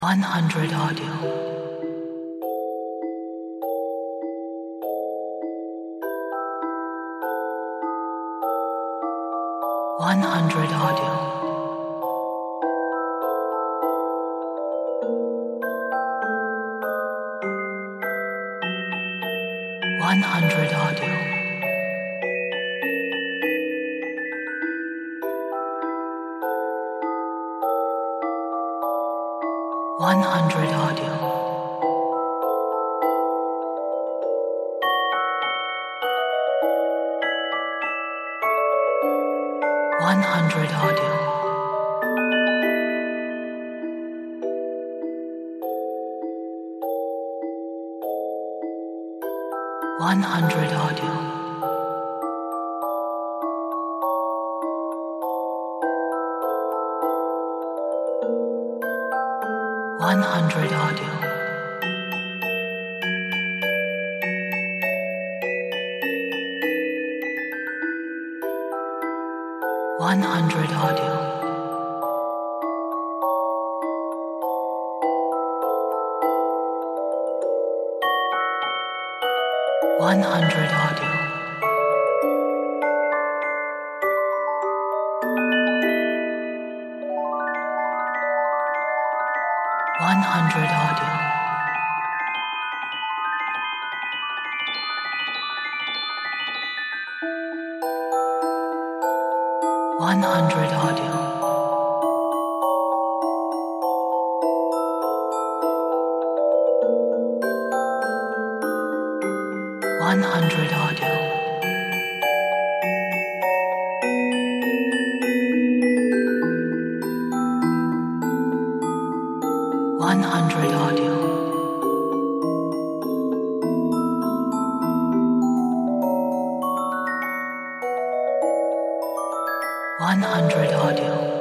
100 audio. 100 audio. 100 audio. 100 audio. 100 audio. 100 audio. 100 audio. 100 audio. 100 audio. 100 audio. 100 audio. 100 audio. 100 audio. 100 audio.